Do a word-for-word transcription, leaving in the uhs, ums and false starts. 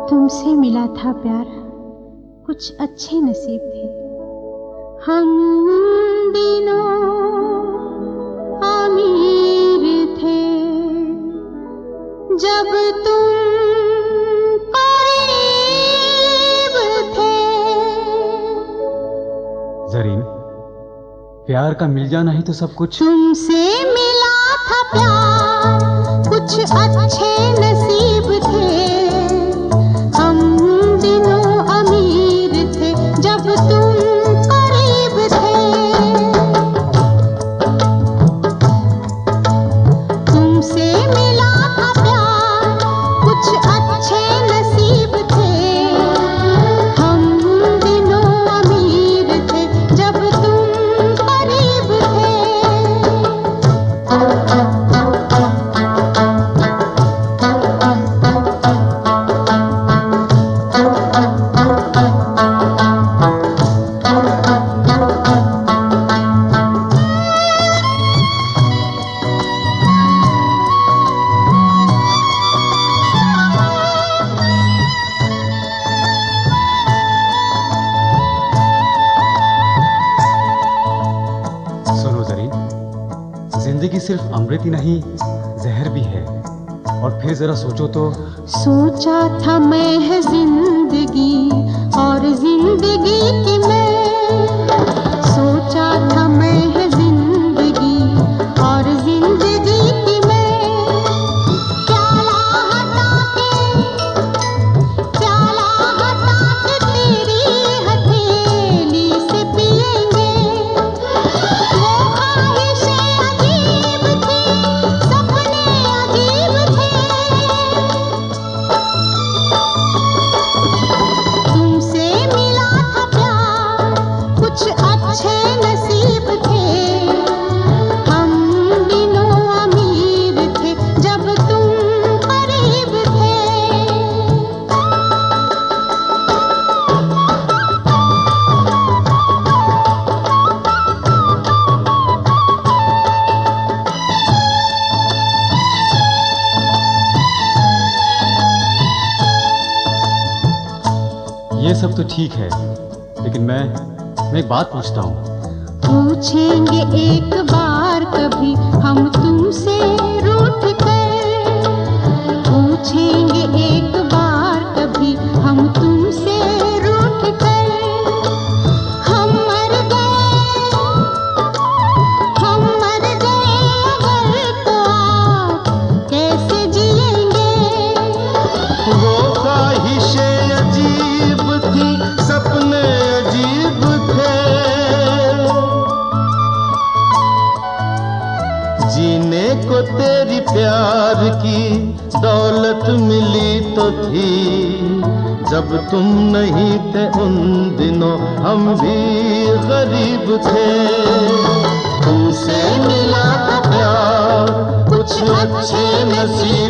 तुमसे मिला था प्यार, कुछ अच्छे नसीब थे। हम दिनों अमीर थे जब तुम करीब थे। ज़रीन, प्यार का मिल जाना ही तो सब कुछ। तुमसे मिला था प्यार, कुछ अच्छे नसीब थे। हम दिनों अमीर थे जब तुम करीब थे। तुमसे मिला था प्यार, कुछ अच्छे नसीब थे। हम दिनों अमीर थे जब तुम करीब थे। सुनो ज़रीन, जिंदगी सिर्फ अमृत ही नहीं, जहर भी है। और फिर जरा सोचो तो। सोचा था मैं है जिंदगी और जिंदगी की मैं। सोचा था मैं है जिंदगी और जिंदगी की मैं। प्याला हटा के, प्याला हटा के तेरी हथेली से पिएंगे। वो ख्वाहिशें अजीब थी, सपने अजीब थे। तुमसे मिला था प्यार, कुछ अच्छे नसीब थे। हम दिनों अमीर थे जब तुम करीब थे। ये सब तो ठीक है, लेकिन मैं मैं एक बात पूछता हूँ। पूछेंगे एक बार कभी हम तुमसे रूठ कर। पूछेंगे एक बार कभी हम तुमसे रूठ कर। हम मर गए, हम मर गए अगर तो आप कैसे जिएंगे। वो ख्वाहिशें अजीब थी, सपने अजीब थे। जीने को तेरी प्यार की दौलत मिली तो थी। जब तुम नहीं थे उन दिनों हम भी गरीब थे। तुमसे मिला था प्यार, कुछ अच्छे नसीब